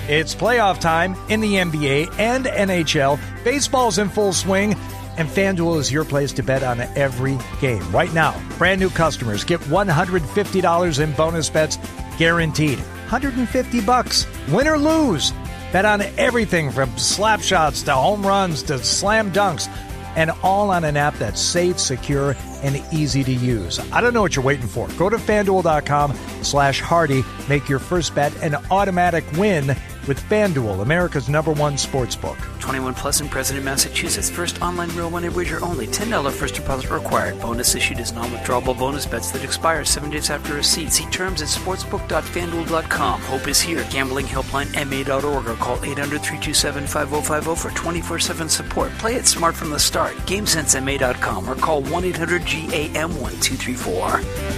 It's playoff time in the NBA and NHL. Baseball's in full swing, and FanDuel is your place to bet on every game. Right now, brand new customers get $150 in bonus bets guaranteed. $150, win or lose. Bet on everything from slap shots to home runs to slam dunks, and all on an app that's safe, secure, and easy to use. I don't know what you're waiting for. Go to FanDuel.com/Hardy. Make your first bet an automatic win with FanDuel, America's #1 sportsbook. 21 plus and present in Massachusetts. First online real money wager only. $10 first deposit required. Bonus issued as non-withdrawable bonus bets that expire 7 days after receipt. See terms at sportsbook.fanduel.com. Hope is here. Gambling helpline MA.org or call 800-327-5050 for 24/7 support. Play it smart from the start. GameSenseMA.com or call 1-800-GAM-1234.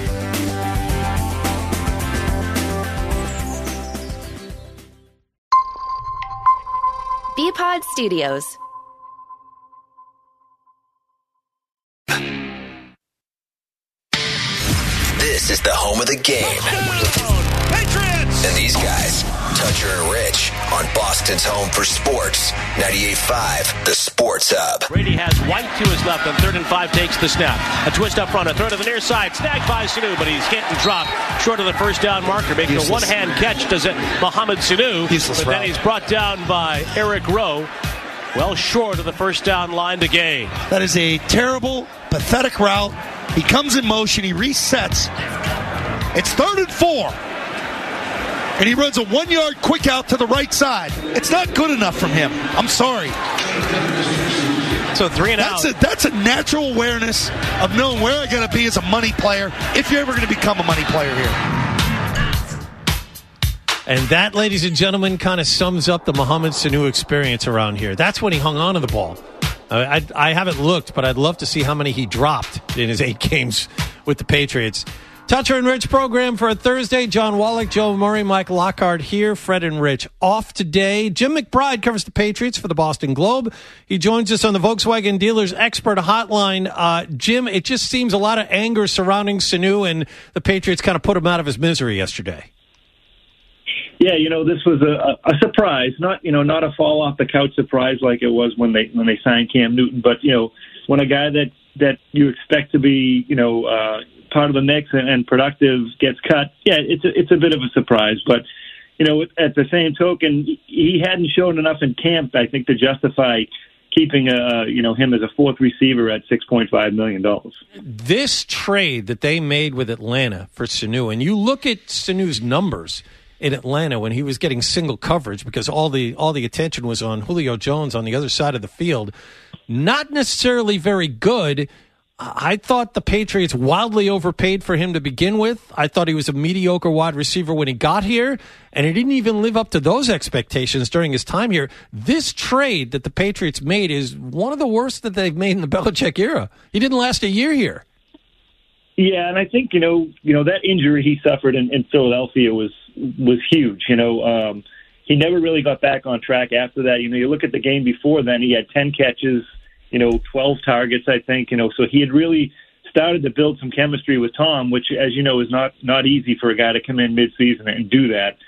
Bpod Studios. This is the home of the game. Patriots! And these guys, Toucher and Rich, on Boston's home for sports. 98.5, the Sports Hub. Brady has White to his left on 3rd and 5, takes the snap. A twist up front, a throw to the near side, snagged by Sanu, but he's getting dropped short of the first down marker. Making a one-hand catch, does it Mohamed Sanu, but then he's brought down by Eric Rowe, well short of the first down line to gain. That is a terrible, pathetic route. He comes in motion, he resets. It's 3rd and 4. And he runs a 1-yard quick out to the right side. It's not good enough from him. I'm sorry. So 3 and out. That's a natural awareness of knowing where I got to be as a money player if you're ever going to become a money player here. And that, ladies and gentlemen, kind of sums up the Mohamed Sanu experience around here. That's when he hung on to the ball. I haven't looked, but I'd love to see how many he dropped in his 8 games with the Patriots. Toucher and Rich program for a Thursday. John Wallach, Joe Murray, Mike Lockhart here. Fred and Rich off today. Jim McBride covers the Patriots for the Boston Globe. He joins us on the Volkswagen Dealers Expert Hotline. Jim, it just seems a lot of anger surrounding Sanu, and the Patriots kind of put him out of his misery yesterday. Yeah, this was a surprise, not a fall off the couch surprise like it was when they signed Cam Newton, but when a guy that you expect to be part of the mix and productive gets cut, yeah, it's a bit of a surprise. But at the same token, he hadn't shown enough in camp, I think, to justify keeping him as a 4th receiver at $6.5 million. This trade that they made with Atlanta for Sanu, and you look at Sanu's numbers in Atlanta when he was getting single coverage because all the attention was on Julio Jones on the other side of the field, not necessarily very good. I thought the Patriots wildly overpaid for him to begin with. I thought he was a mediocre wide receiver when he got here, and he didn't even live up to those expectations during his time here. This trade that the Patriots made is one of the worst that they've made in the Belichick era. He didn't last a year here. Yeah, and I think, that injury he suffered in Philadelphia was huge. He never really got back on track after that. You look at the game before then, he had 10 catches, 12 targets, I think, so he had really started to build some chemistry with Tom, which, as you know, is not easy for a guy to come in mid-season and do that.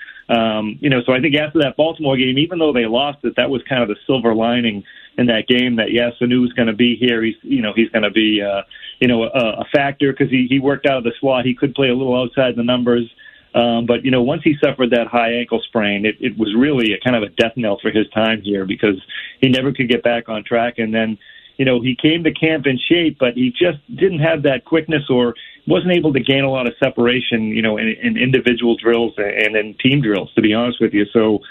So I think after that Baltimore game, even though they lost it, that was kind of the silver lining in that game that, yes, Sanu's going to be here. He's going to be, a factor because he worked out of the slot. He could play a little outside the numbers. But once he suffered that high ankle sprain, it was really a kind of a death knell for his time here because he never could get back on track. And then, he came to camp in shape, but he just didn't have that quickness or wasn't able to gain a lot of separation, in individual drills and in team drills, to be honest with you. So,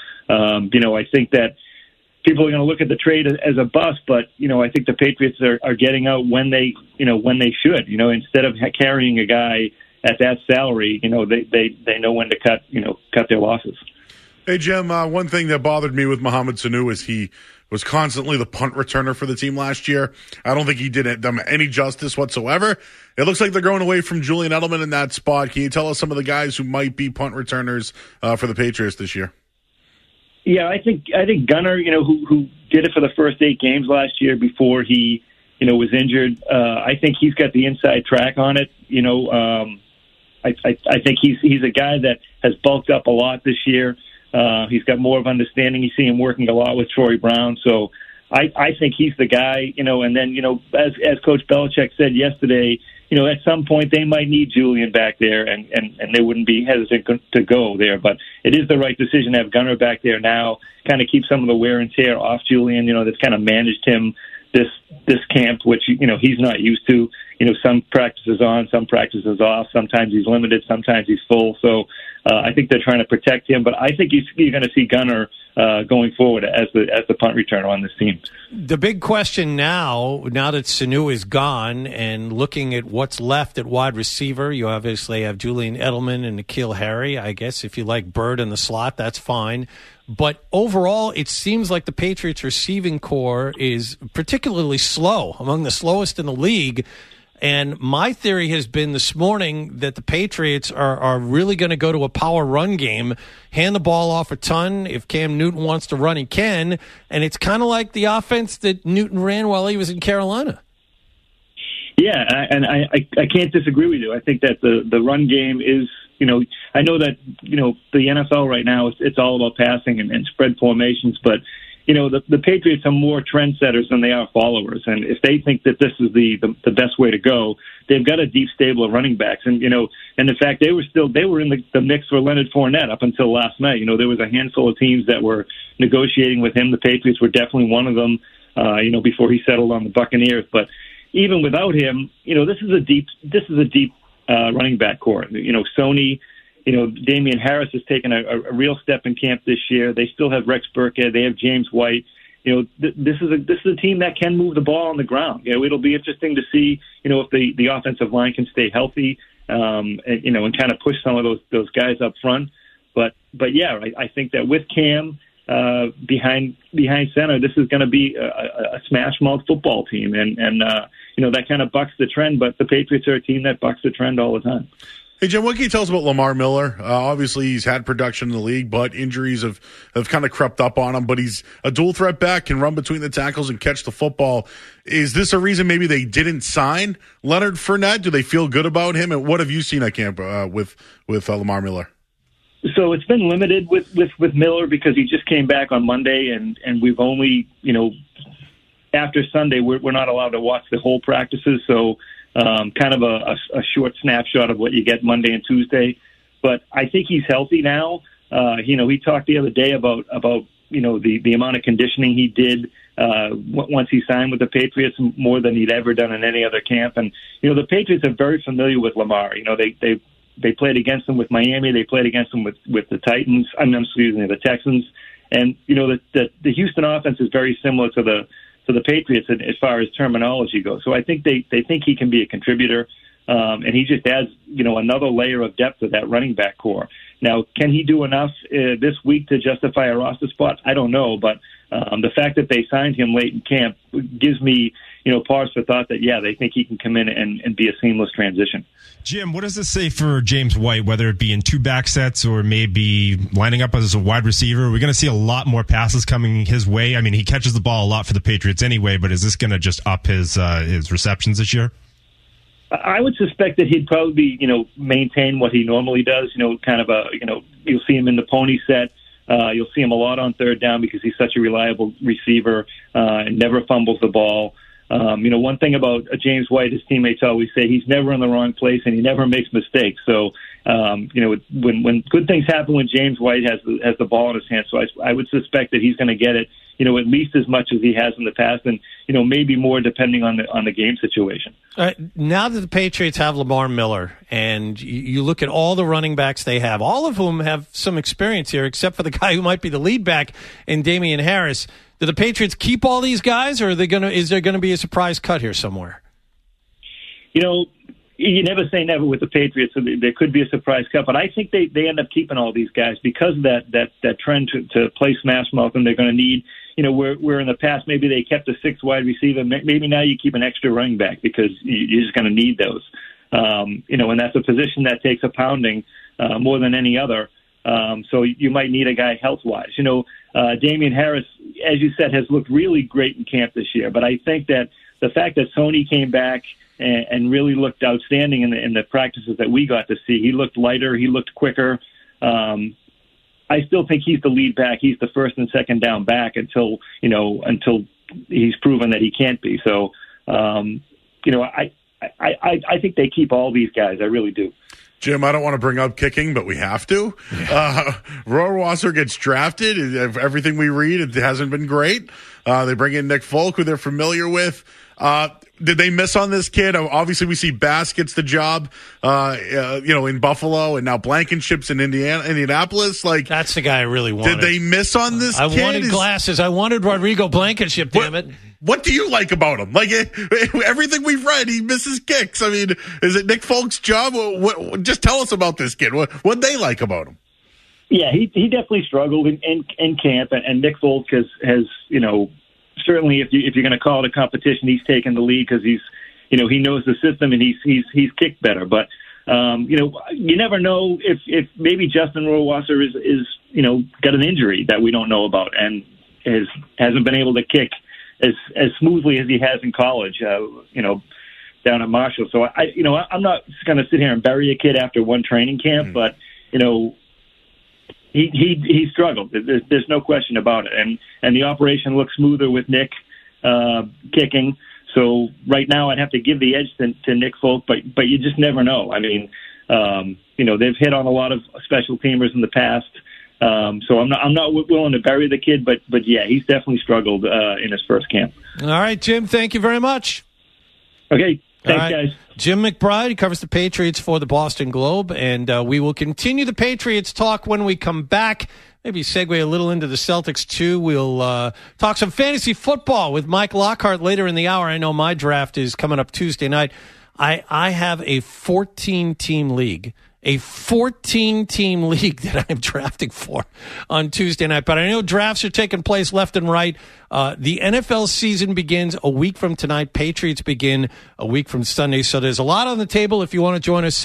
I think that people are going to look at the trade as a bust, but, I think the Patriots are getting out when they should, instead of carrying a guy at that salary, they know when to cut their losses. Hey, Jim, one thing that bothered me with Mohamed Sanu is he was constantly the punt returner for the team last year. I don't think he did them any justice whatsoever. It looks like they're going away from Julian Edelman in that spot. Can you tell us some of the guys who might be punt returners for the Patriots this year? Yeah, I think Gunnar, who did it for the first 8 games last year before he, was injured. I think he's got the inside track on it. I think he's a guy that has bulked up a lot this year. He's got more of understanding. You see him working a lot with Troy Brown. So I think he's the guy, and then, as Coach Belichick said yesterday, at some point they might need Julian back there, and they wouldn't be hesitant to go there. But it is the right decision to have Gunnar back there now, kind of keep some of the wear and tear off Julian, that's kind of managed him this camp, which, he's not used to. Some practices on, some practices off. Sometimes he's limited, sometimes he's full. So I think they're trying to protect him. But I think you're going to see Gunnar going forward as the punt returner on this team. The big question now that Sanu is gone and looking at what's left at wide receiver, you obviously have Julian Edelman and N'Keal Harry. I guess if you like Bird in the slot, that's fine. But overall, it seems like the Patriots' receiving core is particularly slow, among the slowest in the league. And my theory has been this morning that the Patriots are really going to go to a power run game, hand the ball off a ton. If Cam Newton wants to run, he can. And it's kind of like the offense that Newton ran while he was in Carolina. Yeah, and I can't disagree with you. I think that the run game is, I know that, the NFL right now, it's all about passing and spread formations, but the Patriots are more trendsetters than they are followers. And if they think that this is the best way to go, they've got a deep stable of running backs. And, and in fact, they were in the mix for Leonard Fournette up until last night. There was a handful of teams that were negotiating with him. The Patriots were definitely one of them, before he settled on the Buccaneers. But even without him, this is a deep running back core. Sony, Damian Harris has taken a real step in camp this year. They still have Rex Burkhead. They have James White. This is a team that can move the ball on the ground. It'll be interesting to see, if the offensive line can stay healthy, and kind of push some of those guys up front. But yeah, I think that with Cam behind center, this is going to be a smash mouth football team, and that kind of bucks the trend. But the Patriots are a team that bucks the trend all the time. Hey, Jim, what can you tell us about Lamar Miller? Obviously, he's had production in the league, but injuries have kind of crept up on him. But he's a dual threat back, can run between the tackles and catch the football. Is this a reason maybe they didn't sign Leonard Fournette? Do they feel good about him? And what have you seen at camp with Lamar Miller? So it's been limited with Miller because he just came back on Monday, and we've only, after Sunday, we're not allowed to watch the whole practices. So kind of a short snapshot of what you get Monday and Tuesday. But I think he's healthy now. He talked the other day about the amount of conditioning he did once he signed with the Patriots, more than he'd ever done in any other camp. And, the Patriots are very familiar with Lamar. They played against him with Miami. They played against him with the Titans. The Texans. And, the Houston offense is very similar to the Patriots as far as terminology goes. So I think they think he can be a contributor, and he just adds, another layer of depth to that running back core. Now, can he do enough this week to justify a roster spot? I don't know, but the fact that they signed him late in camp gives me, pause for thought that, yeah, they think he can come in and be a seamless transition. Jim, what does this say for James White, whether it be in two back sets or maybe lining up as a wide receiver? We're going to see a lot more passes coming his way. I mean, he catches the ball a lot for the Patriots anyway, but is this going to just up his receptions this year? I would suspect that he'd probably be, maintain what he normally does, kind of you'll see him in the pony set. You'll see him a lot on third down because he's such a reliable receiver and never fumbles the ball. One thing about James White, his teammates always say he's never in the wrong place and he never makes mistakes. So, when good things happen when James White has the ball in his hands, so I would suspect that he's going to get it, at least as much as he has in the past, and maybe more depending on the game situation. Now that the Patriots have Lamar Miller, and you look at all the running backs they have, all of whom have some experience here, except for the guy who might be the lead back in Damian Harris. Do the Patriots keep all these guys, or is there going to be a surprise cut here somewhere? You never say never with the Patriots. So there could be a surprise cut, but I think they end up keeping all these guys because of that trend to play smash mouth, and they're going to need. Where in the past maybe they kept a sixth wide receiver, maybe now you keep an extra running back because you're just going to need those. And that's a position that takes a pounding more than any other. So you might need a guy health-wise. Damian Harris, as you said, has looked really great in camp this year. But I think that the fact that Sony came back and really looked outstanding in the practices that we got to see, he looked lighter, he looked quicker. I still think he's the lead back. He's the first and second down back until he's proven that he can't be. So, I think they keep all these guys. I really do. Jim, I don't want to bring up kicking, but we have to. Rohrwasser gets drafted. Everything we read, it hasn't been great. They bring in Nick Folk, who they're familiar with. Did they miss on this kid? Obviously, we see Bass gets the job, in Buffalo, and now Blankenship's in Indianapolis. Like, that's the guy I really wanted. Did they miss on this kid? I wanted glasses. I wanted Rodrigo Blankenship, damn it. What do you like about him? Like, everything we've read, he misses kicks. I mean, is it Nick Folk's job? Just tell us about this kid. What they like about him? Yeah, he definitely struggled in camp, and Nick Folk has certainly, if you're going to call it a competition, he's taken the lead because he knows the system and he's kicked better. But you never know if maybe Justin Rohrwasser is got an injury that we don't know about and hasn't been able to kick as smoothly as he has in college, down at Marshall. So I'm not going to sit here and bury a kid after one training camp, but he struggled. There's no question about it, and the operation looks smoother with Nick kicking. So right now, I'd have to give the edge to Nick Folk, but you just never know. I mean, they've hit on a lot of special teamers in the past. So I'm not willing to bury the kid, but yeah, he's definitely struggled in his first camp. All right, Jim, thank you very much. Okay, thanks, guys. Jim McBride, he covers the Patriots for the Boston Globe, and we will continue the Patriots talk when we come back. Maybe segue a little into the Celtics, too. We'll talk some fantasy football with Mike Lockhart later in the hour. I know my draft is coming up Tuesday night. I have a 14-team league. A 14-team league that I'm drafting for on Tuesday night. But I know drafts are taking place left and right. The NFL season begins a week from tonight. Patriots begin a week from Sunday. So there's a lot on the table. If you want to join us,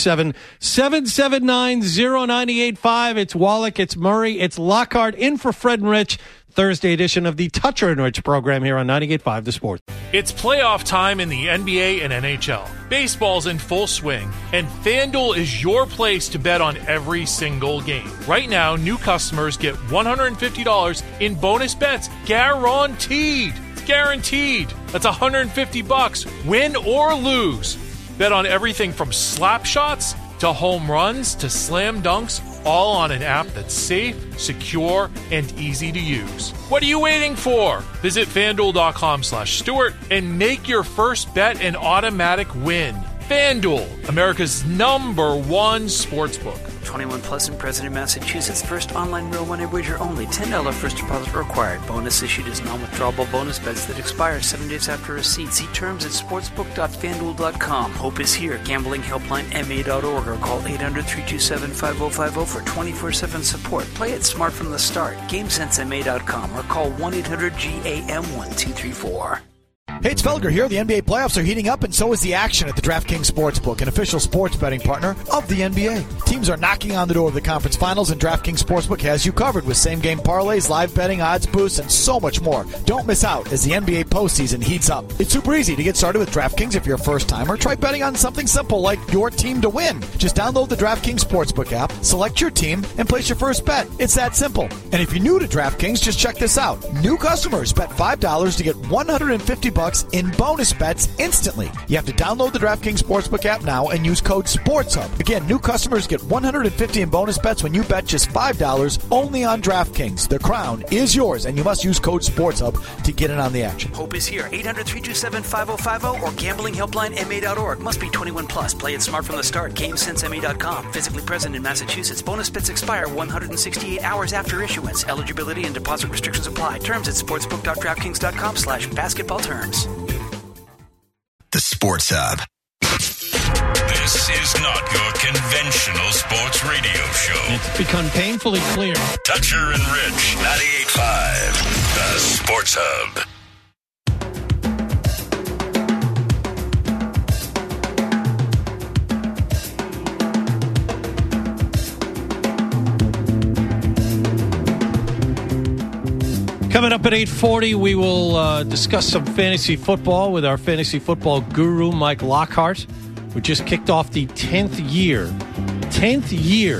617-779-0985. It's Wallach, it's Murray, it's Lockhart, in for Fred and Rich. Thursday edition of the Toucher and Rich program here on 98.5 The Sport. It's playoff time in the NBA and NHL. Baseball's in full swing, and FanDuel is your place to bet on every single game. Right now, new customers get $150 in bonus bets guaranteed. It's guaranteed. That's $150, win or lose. Bet on everything from slap shots to home runs to slam dunks, all on an app that's safe, secure, and easy to use. What are you waiting for? Visit FanDuel.com/Stewart and make your first bet an automatic win. FanDuel, America's #1 sportsbook. 21 plus and present in Massachusetts. First online real money wager only. $10 first deposit required. Bonus issued as non-withdrawable bonus bets that expire 7 days after receipt. See terms at sportsbook.fanduel.com. Hope is here. Gambling helpline MA.org or call 800-327-5050 for 24/7 support. Play it smart from the start. GameSenseMA.com or call 1-800-GAM-1234. Hey, it's Felger here. The NBA playoffs are heating up, and so is the action at the DraftKings Sportsbook, an official sports betting partner of the NBA. Teams are knocking on the door of the conference finals, and DraftKings Sportsbook has you covered with same-game parlays, live betting, odds boosts, and so much more. Don't miss out as the NBA postseason heats up. It's super easy to get started with DraftKings if you're a first-timer. Try betting on something simple like your team to win. Just download the DraftKings Sportsbook app, select your team, and place your first bet. It's that simple. And if you're new to DraftKings, just check this out. New customers bet $5 to get $150 in bonus bets instantly. You have to download the DraftKings Sportsbook app now and use code SPORTSHUB. Again, new customers get $150 in bonus bets when you bet just $5 only on DraftKings. The crown is yours, and you must use code SPORTSHUB to get in on the action. Hope is here. 800-327-5050 or gamblinghelplinema.org. Must be 21 plus. Play it smart from the start. GameSenseMA.com. Physically present in Massachusetts. Bonus bets expire 168 hours after issuance. Eligibility and deposit restrictions apply. Terms at sportsbook.draftkings.com/basketball terms. The Sports Hub. This is not your conventional sports radio show. It's become painfully clear. Toucher and Rich, 98.5, The Sports Hub. Coming up at 8:40, we will discuss some fantasy football with our fantasy football guru, Mike Lockhart, who just kicked off the 10th year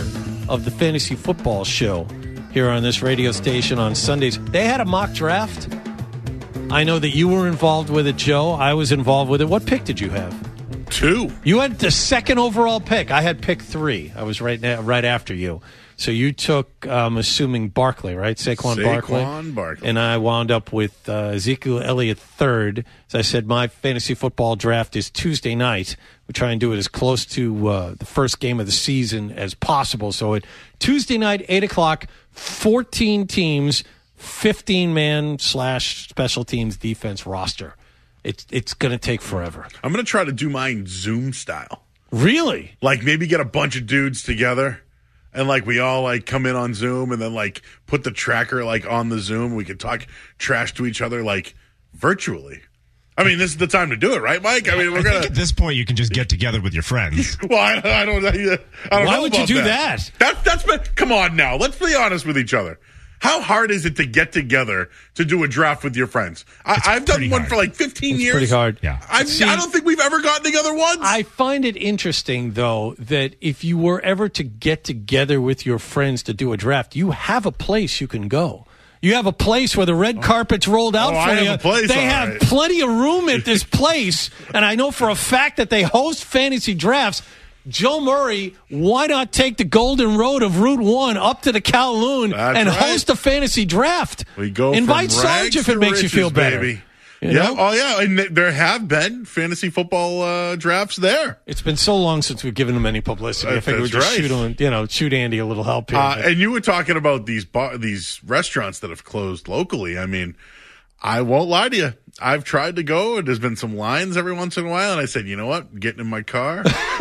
of the Fantasy Football Show here on this radio station on Sundays. They had a mock draft. I know that you were involved with it, Joe. I was involved with it. What pick did you have? 2. You had the second overall pick. I had pick 3. I was right after you. So you took, I'm assuming, Barkley, right? Saquon Barkley. And I wound up with Ezekiel Elliott third. As I said, my fantasy football draft is Tuesday night. We try and do it as close to the first game of the season as possible. So Tuesday night, 8 o'clock, 14 teams, 15-man / special teams defense roster. It's going to take forever. I'm going to try to do mine Zoom style. Really? Like maybe get a bunch of dudes together. And, like, we all, like, come in on Zoom and then, like, put the tracker, like, on the Zoom. We can talk trash to each other, like, virtually. I mean, this is the time to do it, right, Mike? I mean, we're going to... At this point, you can just get together with your friends. Well, I don't know. Why would you do that? That's been... Come on now. Let's be honest with each other. How hard is it to get together to do a draft with your friends? I've done one for like 15 years. Pretty hard. Yeah. I don't think we've ever gotten together once. I find it interesting, though, that if you were ever to get together with your friends to do a draft, you have a place you can go. You have a place where the red carpet's rolled out for you. They have plenty of room at this place, and I know for a fact that they host fantasy drafts. Joe Murray, why not take the golden road of Route 1 up to the Kowloon host a fantasy draft? We go Invite from Sarge if it makes you feel better. Baby. Yeah. Oh, yeah. And there have been fantasy football drafts there. It's been so long since we've given them any publicity. I figured we'd just shoot Andy a little help here. And you were talking about these restaurants that have closed locally. I mean, I won't lie to you. I've tried to go, and there's been some lines every once in a while, and I said, you know what? I'm getting in my car.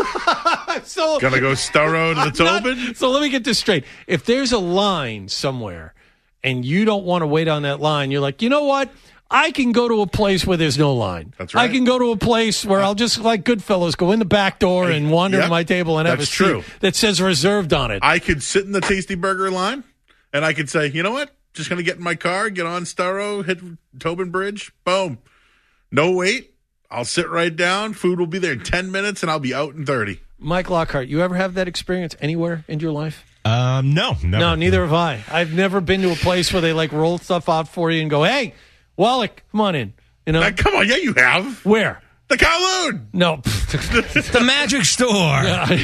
Gonna go Starro to the Tobin. So let me get this straight. If there's a line somewhere and you don't want to wait on that line, you're like, you know what? I can go to a place where there's no line. That's right. I can go to a place where I'll just, like Goodfellas, go in the back door and wander to my table and have a seat that says reserved on it. I could sit in the Tasty Burger line, and I could say, you know what? Just going to get in my car, get on Starro, hit Tobin Bridge, boom. No wait. I'll sit right down. Food will be there in 10 minutes, and I'll be out in 30. Mike Lockhart, you ever have that experience anywhere in your life? No. Never. No, neither have I. I've never been to a place where they, like, roll stuff out for you and go, hey, Wallach, come on in. You know? Come on. Yeah, you have. Where? The Kowloon. No. The Magic Store.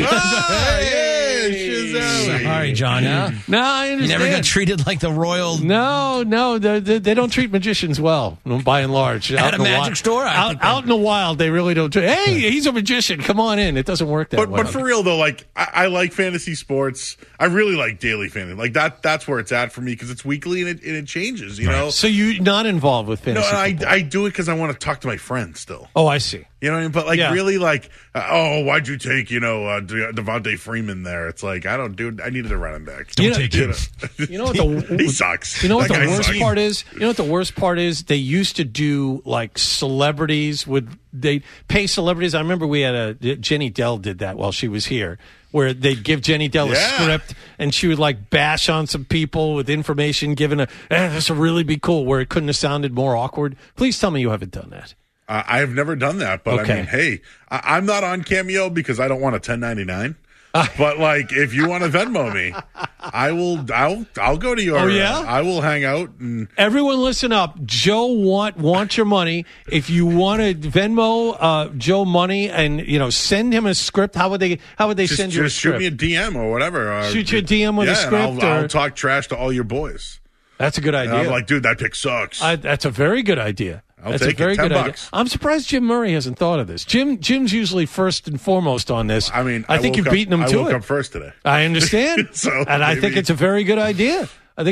Sorry, John. Yeah. No, I understand. You never got treated like the royal... No, they don't treat magicians well, by and large. At a Magic Store? Out in the wild, they really don't treat... Hey, he's a magician. Come on in. It doesn't work that way. But for real, though, like, I like fantasy sports. I really like daily fantasy. Like, that's where it's at for me, because it's weekly and it changes, you know? So you're not involved with fantasy football? I do it because I want to talk to my friends still. Oh, I see. You know what I mean? But, like, really, like, why'd you take, Devontae Freeman there? It's like, I needed to run him back. Don't take him. You know what he sucks. You know what the worst part is? You know what the worst part is? They used to do, like, celebrities they pay celebrities. I remember we had Jenny Dell did that while she was here, where they'd give Jenny Dell a script and she would, like, bash on some people with information given this would really be cool, where it couldn't have sounded more awkward. Please tell me you haven't done that. I have never done that, but I mean, hey, I'm not on Cameo because I don't want a 1099. But, like, if you want to Venmo me, I'll go to your. Oh, yeah? I will hang out and. Everyone, listen up. Joe wants your money. If you want to Venmo Joe money and send him a script, how would they send you a script? Just shoot me a DM or whatever. Shoot you a DM with a script. I'll talk trash to all your boys. That's a good idea. And I'm like, dude, that pick sucks. That's a very good idea. That's a very good idea. I'm surprised Jim Murray hasn't thought of this. Jim's usually first and foremost on this. I mean, I think you've beaten him to it. I woke up first today. I understand. I think it's a very good idea.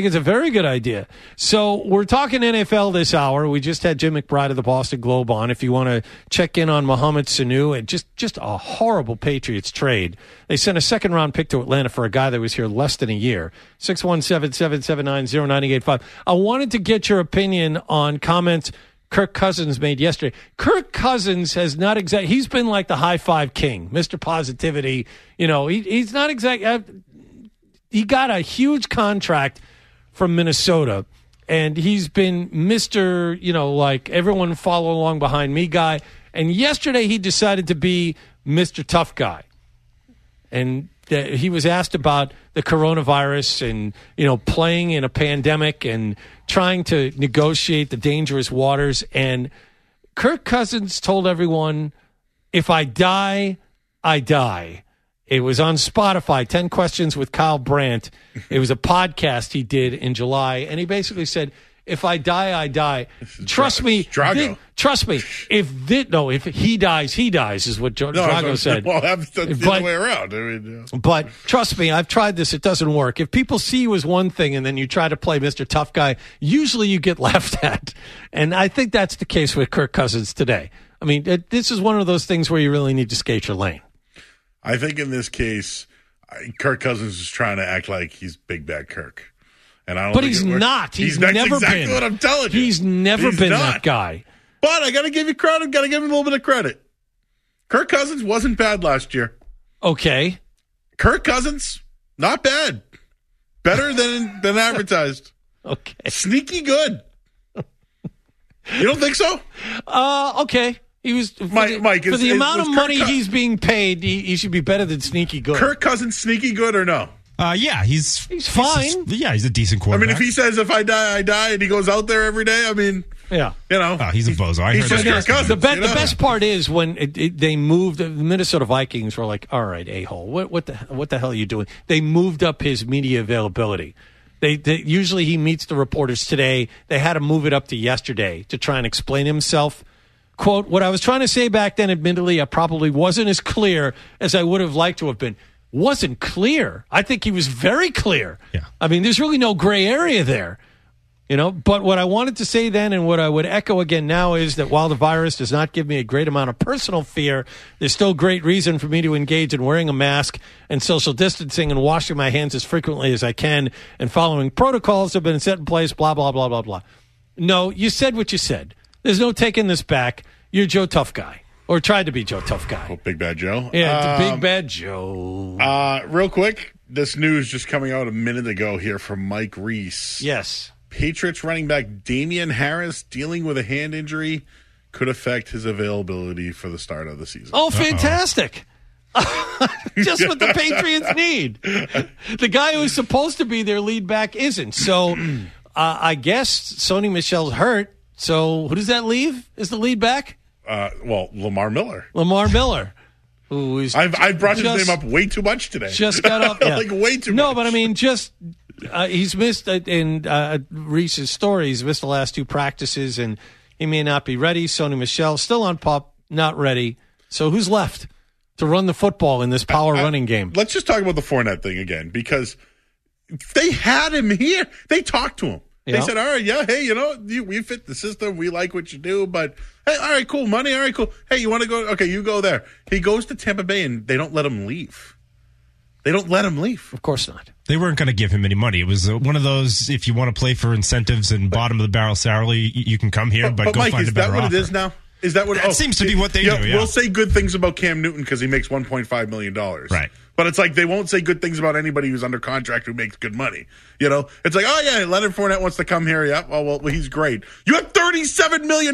So we're talking NFL this hour. We just had Jim McBride of the Boston Globe on. If you want to check in on Mohamed Sanu, and just a horrible Patriots trade. They sent a second-round pick to Atlanta for a guy that was here less than a year. 617-779-0985. I wanted to get your opinion on comments Kirk Cousins made yesterday. Kirk Cousins has not he's been like the high five king, Mr. Positivity. He's not he got a huge contract from Minnesota, and he's been Mr., like everyone follow along behind me guy. And yesterday he decided to be Mr. Tough Guy. And he was asked about the coronavirus and, playing in a pandemic and trying to negotiate the dangerous waters. And Kirk Cousins told everyone, if I die, I die. It was on Spotify, 10 Questions with Kyle Brandt. It was a podcast he did in July. And he basically said, if I die, I die. Trust me. Drago. Trust me. If he dies, he dies, is what Drago said. Well, that's the other way around. I mean, But trust me, I've tried this. It doesn't work. If people see you as one thing and then you try to play Mr. Tough Guy, usually you get laughed at. And I think that's the case with Kirk Cousins today. I mean, this is one of those things where you really need to skate your lane. I think in this case, Kirk Cousins is trying to act like he's Big Bad Kirk. And I don't but he's not. He's never exactly been. What I'm telling you. He's never been that guy. But I got to give you credit. Got to give him a little bit of credit. Kirk Cousins wasn't bad last year. Okay. Kirk Cousins, not bad. Better than advertised. Okay. Sneaky good. You don't think so? Okay. He was for the amount of money he's being paid. He should be better than sneaky good. Kirk Cousins, sneaky good or no? Yeah, he's fine. He's a decent quarterback. I mean, if he says if I die, I die, and he goes out there every day, I mean, yeah, he's a bozo. I heard Kirk Cousins. The best part is when they moved. The Minnesota Vikings were like, "All right, a-hole, what the hell are you doing?" They moved up his media availability. They usually he meets the reporters today. They had to move it up to yesterday to try and explain himself. Quote, what I was trying to say back then, admittedly, I probably wasn't as clear as I would have liked to have been. Wasn't clear. I think he was very clear. Yeah. I mean, there's really no gray area there. But what I wanted to say then and what I would echo again now is that while the virus does not give me a great amount of personal fear, there's still great reason for me to engage in wearing a mask and social distancing and washing my hands as frequently as I can and following protocols that have been set in place, blah, blah, blah, blah, blah. No, you said what you said. There's no taking this back. You're Joe Tough Guy. Or tried to be Joe Tough Guy. Oh, Big Bad Joe. Yeah, the Big Bad Joe. Real quick, this news just coming out a minute ago here from Mike Reese. Yes. Patriots running back Damian Harris dealing with a hand injury could affect his availability for the start of the season. Oh, fantastic. Just what the Patriots need. The guy who's supposed to be their lead back isn't. So I guess Sony Michel's hurt. So who does that leave as the lead back? Lamar Miller. Lamar Miller. Who is I've brought his name up way too much today. Just got up. Yeah. Like way too much. No, but I mean, he's missed, in Reese's story, he's missed the last 2 practices, and he may not be ready. Sony Michel still on PUP, not ready. So who's left to run the football in this power running game? Let's just talk about the Fournette thing again, because they had him here. They talked to him. They said, all right, yeah, hey, we fit the system. We like what you do, but hey, all right, cool, money, all right, cool. Hey, you want to go? Okay, you go there. He goes to Tampa Bay, and they don't let him leave. They don't let him leave. Of course not. They weren't going to give him any money. It was one of those, if you want to play for incentives and bottom of the barrel salary, you can come here, but go Mike, find a better offer. Is that what it is now? Is that what that seems to be what they do? Yeah. We'll say good things about Cam Newton because he makes $1.5 million. Right. But it's like they won't say good things about anybody who's under contract who makes good money. It's like, oh, yeah, Leonard Fournette wants to come here. Yeah, well, he's great. You have $37 million.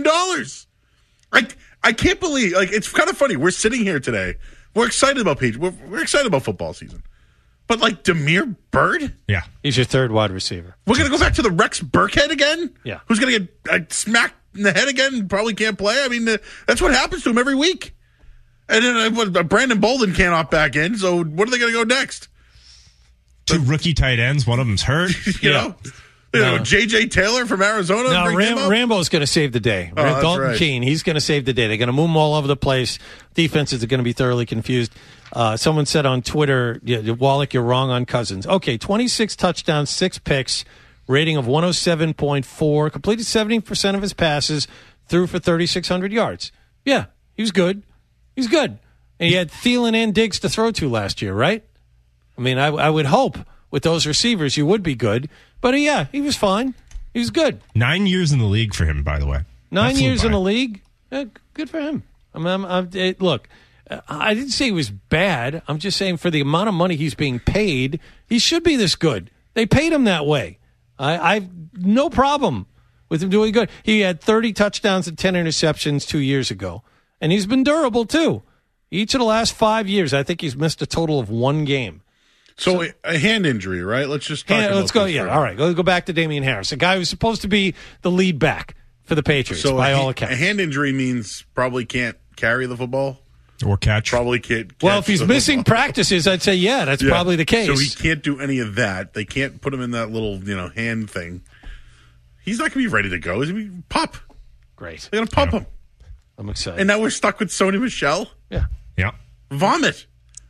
I can't believe, it's kind of funny. We're sitting here today. We're excited about Patriots. We're excited about football season. But, Damiere Byrd? Yeah. He's your third wide receiver. We're going to go back to the Rex Burkhead again? Yeah. Who's going to get smacked in the head again and probably can't play? I mean, that's what happens to him every week. And then Brandon Bolden can't opt back in, so what are they going to go next? 2 rookie tight ends. One of them's hurt. You know, J.J. Taylor from Arizona. No, Rambo's going to save the day. Dalton Keene, he's going to save the day. They're going to move him all over the place. Defenses are going to be thoroughly confused. Someone said on Twitter, Wallach, you're wrong on Cousins. Okay, 26 touchdowns, 6 picks, rating of 107.4, completed 70% of his passes, threw for 3,600 yards. Yeah, he was good. He's good. And he had Thielen and Diggs to throw to last year, right? I mean, I would hope with those receivers you would be good. But, yeah, he was fine. He was good. 9 years in the league for him, by the way. 9 years in the league? Good for him. I mean, look, I didn't say he was bad. I'm just saying for the amount of money he's being paid, he should be this good. They paid him that way. I've no problem with him doing good. He had 30 touchdowns and 10 interceptions 2 years ago. And he's been durable, too. Each of the last 5 years, I think he's missed a total of 1 game. So a hand injury, right? Let's just talk about let's go. this Yeah, for a all right. Let's go back to Damian Harris, a guy who's supposed to be the lead back for the Patriots, by all accounts. A hand injury means probably can't carry the football. Or catch. Probably can't catch. Well, if he's missing practices, I'd say, that's probably the case. So he can't do any of that. They can't put him in that little, hand thing. He's not going to be ready to go. He's going to be pop. Great. They're going to pump him. I'm excited. And now we're stuck with Sony Michel? Yeah. Yeah. Vomit.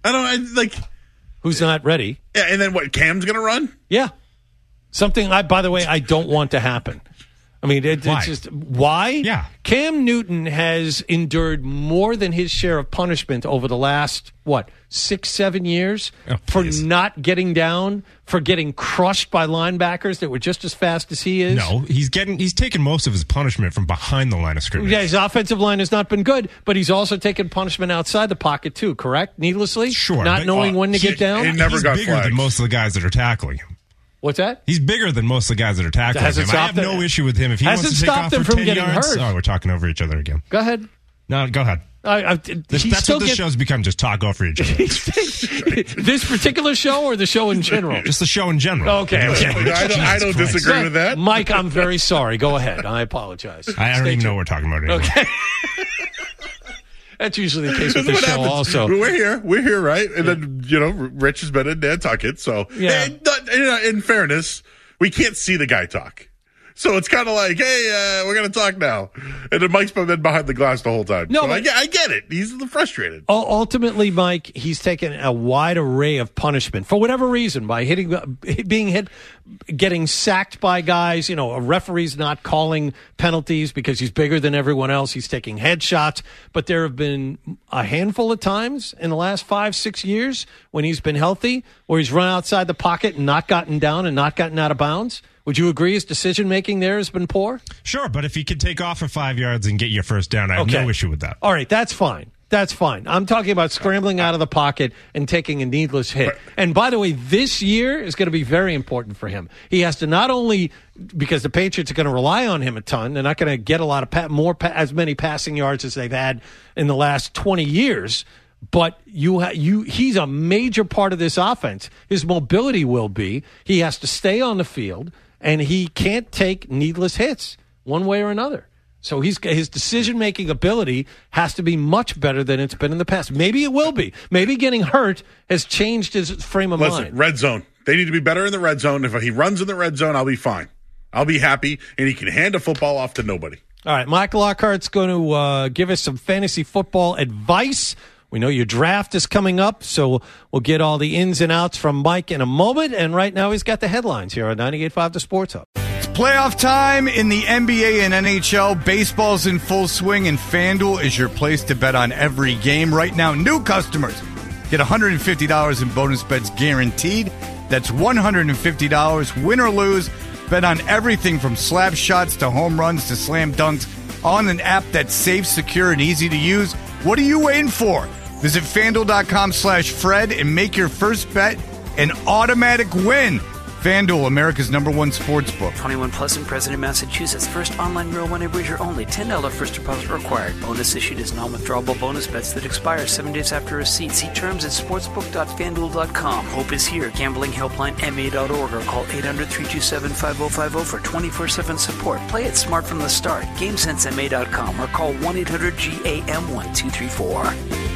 Who's not ready? Yeah, and then what, Cam's going to run? Yeah. Something, by the way, I don't want to happen. I mean, it's just, why? Yeah. Cam Newton has endured more than his share of punishment over the last, 6-7 years for not getting down, for getting crushed by linebackers that were just as fast as he is. No, he's taken most of his punishment from behind the line of scrimmage. Yeah, his offensive line has not been good, but he's also taken punishment outside the pocket too, correct? Needlessly? Sure. Not knowing when to get down? He's bigger than most of the guys that are tackling him. What's that? He's bigger than most of the guys that are tackling him. I have no issue with him. If he wants to take off for 10 yards, we're talking over each other again. Go ahead. No, go ahead. That's what this show's become, just talk over each other. This particular show or the show in general? Just the show in general. Okay. I don't disagree with that. Mike, I'm very sorry. Go ahead. I apologize. I don't even know what we're talking about anymore. Okay. That's usually the case with the show also. We're here, right? And then, Rich has been in Nantucket, so in fairness, we can't see the guy talk. So it's kind of like, hey, we're going to talk now. And then Mike's been behind the glass the whole time. No, so I get it. He's frustrated. Ultimately, Mike, he's taken a wide array of punishment for whatever reason, by being hit, getting sacked by guys, a referee's not calling penalties because he's bigger than everyone else. He's taking headshots. But there have been a handful of times in the last 5-6 years when he's been healthy where he's run outside the pocket and not gotten down and not gotten out of bounds. Would you agree his decision-making there has been poor? Sure, but if he could take off for 5 yards and get your first down, I have no issue with that. All right, that's fine. That's fine. I'm talking about scrambling out of the pocket and taking a needless hit. Right. And by the way, this year is going to be very important for him. He has to not only, because the Patriots are going to rely on him a ton, they're not going to get a lot of as many passing yards as they've had in the last 20 years, but he's a major part of this offense. His mobility will be. He has to stay on the field, and he can't take needless hits one way or another. So his decision-making ability has to be much better than it's been in the past. Maybe it will be. Maybe getting hurt has changed his frame of mind. Red zone. They need to be better in the red zone. If he runs in the red zone, I'll be fine. I'll be happy, and he can hand a football off to nobody. All right, Mike Lockhart's going to give us some fantasy football advice. We know your draft is coming up, so we'll get all the ins and outs from Mike in a moment. And right now he's got the headlines here on 98.5 The Sports Hub. It's playoff time in the NBA and NHL. Baseball's in full swing, and FanDuel is your place to bet on every game. Right now, new customers get $150 in bonus bets guaranteed. That's $150, win or lose. Bet on everything from slap shots to home runs to slam dunks on an app that's safe, secure, and easy to use. What are you waiting for? Visit FanDuel.com/Fred and make your first bet an automatic win. FanDuel, America's #1 sportsbook. 21 plus and present in Massachusetts. First online real money wager only. $10 first deposit required. Bonus issued as non-withdrawable bonus bets that expire 7 days after receipt. See terms at sportsbook.fanduel.com. Hope is here. Gambling helpline MA.org or call 800-327-5050 for 24/7 support. Play it smart from the start. GameSenseMA.com or call 1-800-GAM-1234.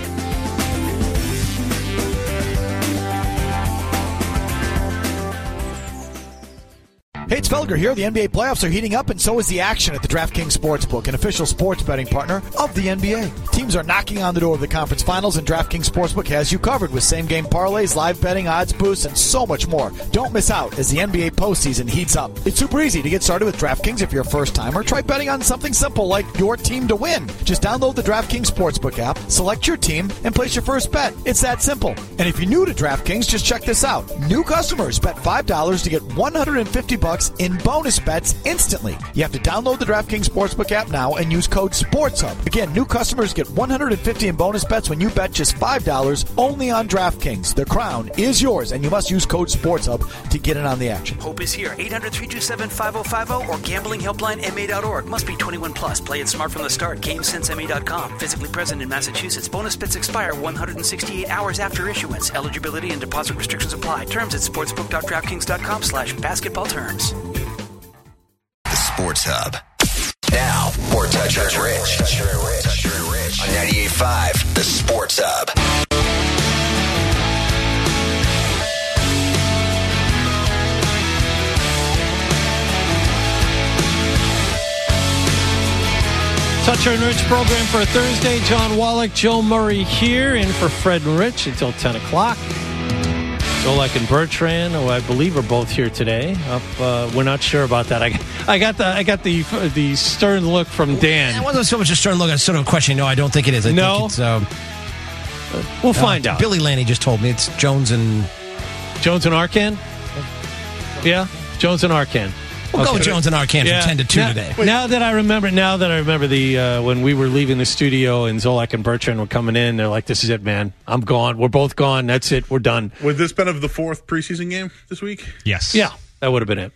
Hey, it's Felger here. The NBA playoffs are heating up, and so is the action at the DraftKings Sportsbook, an official sports betting partner of the NBA. Teams are knocking on the door of the conference finals, and DraftKings Sportsbook has you covered with same-game parlays, live betting, odds boosts, and so much more. Don't miss out as the NBA postseason heats up. It's super easy to get started with DraftKings if you're a first-timer. Try betting on something simple like your team to win. Just download the DraftKings Sportsbook app, select your team, and place your first bet. It's that simple. And if you're new to DraftKings, just check this out. New customers bet $5 to get $150 $200 in bonus bets instantly. You have to download the DraftKings Sportsbook app now and use code SPORTSHUB. Again, new customers get $150 in bonus bets when you bet just $5 only on DraftKings. The crown is yours, and you must use code SPORTSHUB to get in on the action. Hope is here. 800-327-5050 or gamblinghelplinema.org. Must be 21 plus. Play it smart from the start. GameSenseMA.com. Physically present in Massachusetts. Bonus bets expire 168 hours after issuance. Eligibility and deposit restrictions apply. Terms at sportsbook.draftkings.com/basketball terms. The Sports Hub. Now, more Toucher and Rich. On 98.5, The Sports Hub. Toucher and Rich program for Thursday. John Wallach, Joe Murray here, in for Fred and Rich until 10 o'clock. Zolak and Bertrand, who I believe are both here today. We're not sure about that. I got the stern look from Dan. It wasn't so much a stern look. It's sort of a question. No, I don't think it is. I think it's, we'll find out. Billy Lanny just told me it's Jones and Arcan. Yeah, Jones and Arcan. We'll go with Jones and Arcan from 10 to 2 today. Now that I remember the when we were leaving the studio and Zolak and Bertrand were coming in, they're like, "This is it, man. I'm gone. We're both gone. That's it. We're done." Would this been of the fourth preseason game this week? Yes. Yeah, that would have been it.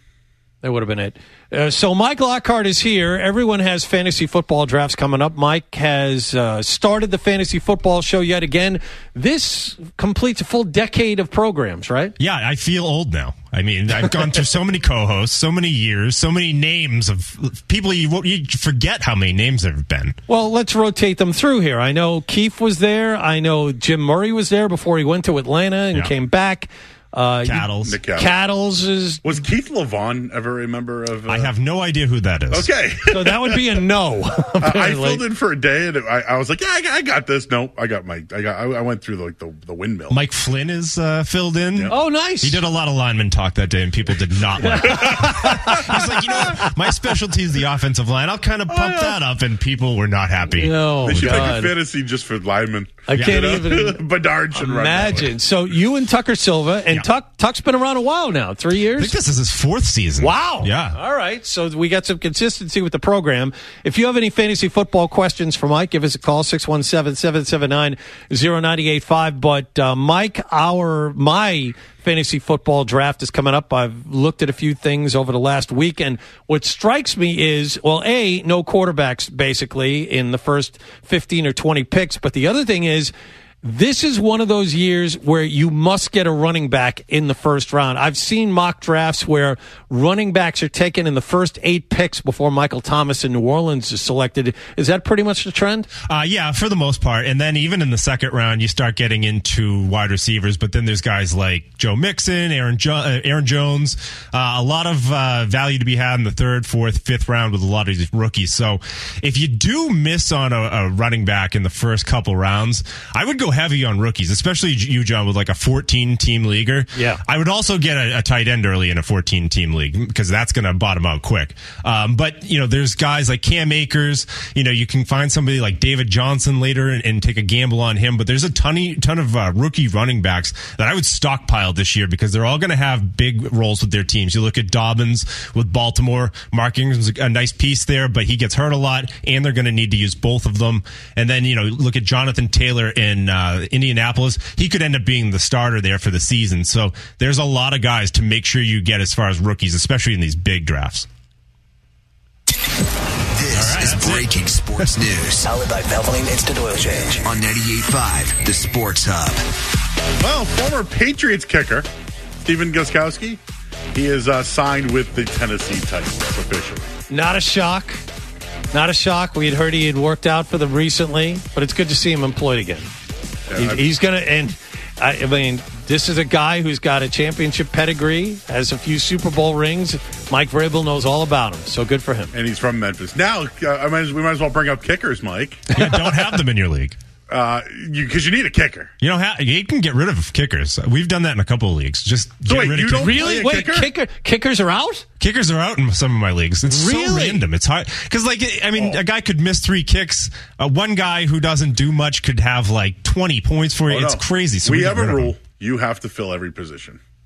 So Mike Lockhart is here. Everyone has fantasy football drafts coming up. Mike has started the fantasy football show yet again. This completes a full decade of programs, right? Yeah, I feel old now. I mean, I've gone through so many co-hosts, so many years, so many names of people. You forget how many names there have been. Well, let's rotate them through here. I know Keefe was there. I know Jim Murray was there before he went to Atlanta and came back. Cattles. Was Keith Levon ever a member of? I have no idea who that is. Okay, so that would be a no. I filled in for a day, and I was like, "Yeah, I got this." No, I went through the windmill. Mike Flynn is filled in. Yeah. Oh, nice. He did a lot of lineman talk that day, and people did not like it. He's like, my specialty is the offensive line. I'll kind of pump that up, and people were not happy. No, they should make a fantasy just for linemen. I can't even Bedard should imagine. So you and Tucker Silva, and Tuck's been around a while now, 3 years. I think this is his fourth season. Wow. Yeah. All right. So we got some consistency with the program. If you have any fantasy football questions for Mike, give us a call, 617-779-0985. But Mike, my fantasy football draft is coming up. I've looked at a few things over the last week, and what strikes me is, no quarterbacks basically in the first 15 or 20 picks. But the other thing is, this is one of those years where you must get a running back in the first round. I've seen mock drafts where running backs are taken in the first 8 picks before Michael Thomas in New Orleans is selected. Is that pretty much the trend? Yeah, for the most part. And then even in the second round, you start getting into wide receivers. But then there's guys like Joe Mixon, Aaron Jones. A lot of value to be had in the third, fourth, fifth round with a lot of these rookies. So if you do miss on a running back in the first couple rounds, I would go heavy on rookies, especially you, John, with like a 14-team leaguer. Yeah. I would also get a tight end early in a 14-team league because that's going to bottom out quick. But, there's guys like Cam Akers. You can find somebody like David Johnson later and take a gamble on him. But there's a ton of rookie running backs that I would stockpile this year because they're all going to have big roles with their teams. You look at Dobbins with Baltimore. Mark Ingram's a nice piece there, but he gets hurt a lot, and they're going to need to use both of them. And then, look at Jonathan Taylor in Indianapolis. He could end up being the starter there for the season. So there's a lot of guys to make sure you get as far as rookies, especially in these big drafts. This is breaking sports news. Powered by Valvoline Instant Oil Change on 98.5, The Sports Hub. Well, former Patriots kicker Stephen Gostkowski, he is signed with the Tennessee Titans officially. Not a shock. We had heard he had worked out for them recently, but it's good to see him employed again. He's going to, and I mean, this is a guy who's got a championship pedigree, has a few Super Bowl rings. Mike Vrabel knows all about him, so good for him. And he's from Memphis. Now, we might as well bring up kickers, Mike. Yeah, don't have them in your league. Because you need a kicker. You can get rid of kickers. We've done that in a couple of leagues. Just get rid of kickers. Really? Wait, kickers are out? Kickers are out in some of my leagues. It's so random. It's hard. Because, a guy could miss 3 kicks. One guy who doesn't do much could have, 20 points for you. It's crazy. So we have a rule. You have to fill every position.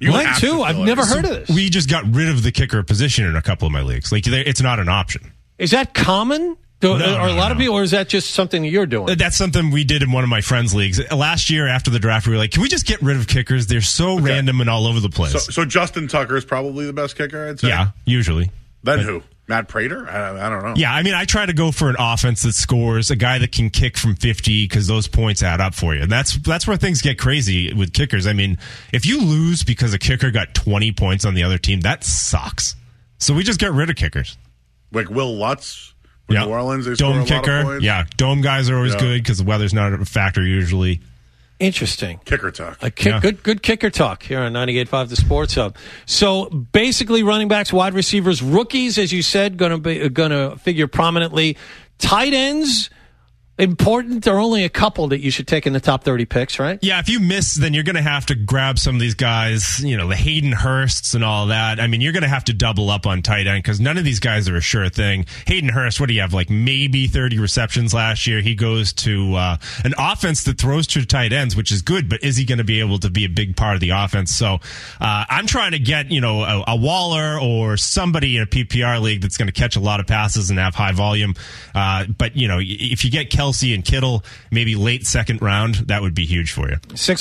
Mine too. I've never heard of this. We just got rid of the kicker position in a couple of my leagues. Like, it's not an option. Is that common? Or a lot of people, or is that just something that you're doing? That's something we did in one of my friends' leagues. Last year after the draft, we were like, can we just get rid of kickers? They're so random and all over the place. So Justin Tucker is probably the best kicker, I'd say? Yeah, usually. Then who? Matt Prater? I don't know. Yeah, I mean, I try to go for an offense that scores, a guy that can kick from 50 because those points add up for you. And that's where things get crazy with kickers. I mean, if you lose because a kicker got 20 points on the other team, that sucks. So we just get rid of kickers. Like Will Lutz? New Orleans, they dome score a kicker. lot of points. Yeah, dome guys are always good because the weather's not a factor usually. Interesting. Kicker talk. Good kicker talk here on 98.5 The Sports Hub. So basically, running backs, wide receivers, rookies, as you said, going to figure prominently. Tight ends. Important. There are only a couple that you should take in the top 30 picks, right? Yeah, if you miss, then you're going to have to grab some of these guys, the Hayden Hursts and all that. I mean, you're going to have to double up on tight end because none of these guys are a sure thing. Hayden Hurst, what do you have, like maybe 30 receptions last year? He goes to an offense that throws to tight ends, which is good, but is he going to be able to be a big part of the offense? So I'm trying to get, a Waller or somebody in a PPR league that's going to catch a lot of passes and have high volume. But, if you get Kelsey and Kittle, maybe late second round, that would be huge for you.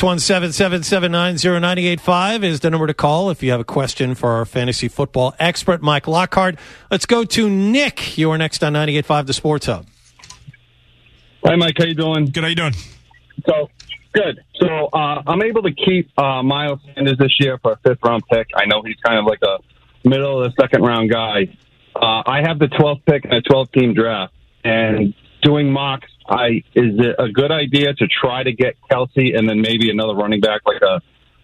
617-779-0985 is the number to call if you have a question for our fantasy football expert, Mike Lockhart. Let's go to Nick. You are next on 98.5 The Sports Hub. Hi, Mike. How you doing? Good. How you doing? Good. So I'm able to keep Miles Sanders this year for a fifth-round pick. I know he's kind of like a middle of the second-round guy. I have the 12th pick in a 12-team draft, and doing mocks, is it a good idea to try to get Kelsey and then maybe another running back like a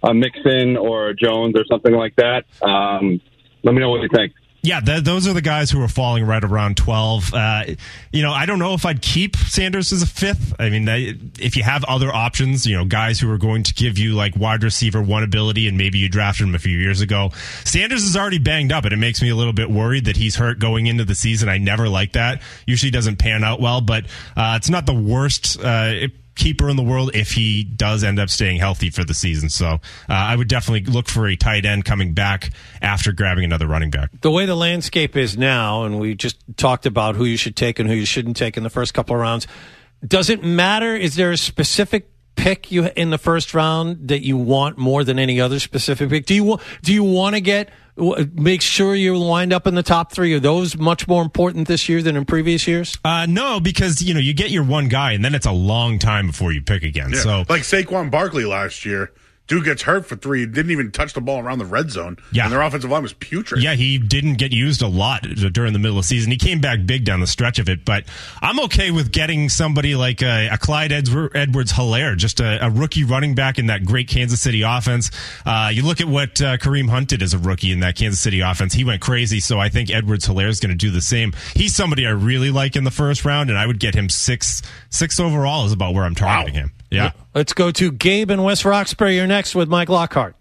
Mixon or a Jones or something like that? Let me know what you think. Yeah, those are the guys who are falling right around 12. I don't know if I'd keep Sanders as a fifth. I mean, if you have other options, guys who are going to give you like wide receiver one ability and maybe you drafted him a few years ago. Sanders is already banged up and it makes me a little bit worried that he's hurt going into the season. I never like that. Usually doesn't pan out well, but it's not the worst keeper in the world if he does end up staying healthy for the season. So I would definitely look for a tight end coming back after grabbing another running back. The way the landscape is now, and we just talked about who you should take and who you shouldn't take in the first couple of rounds, does it matter? Is there a specific pick you in the first round that you want more than any other specific pick? Do you want to make sure you wind up in the top three? Are those much more important this year than in previous years? No, because you get your one guy and then it's a long time before you pick again. Yeah. So like Saquon Barkley last year. Dude gets hurt for 3, didn't even touch the ball around the red zone. Yeah. And their offensive line was putrid. Yeah, he didn't get used a lot during the middle of the season. He came back big down the stretch of it, but I'm okay with getting somebody like a Clyde Edwards-Helaire, just a rookie running back in that great Kansas City offense. You look at what Kareem Hunt did as a rookie in that Kansas City offense. He went crazy, so I think Edwards-Helaire is going to do the same. He's somebody I really like in the first round, and I would get him 6 overall is about where I'm targeting him. Yeah. Let's go to Gabe in West Roxbury. You're next with Mike Lockhart.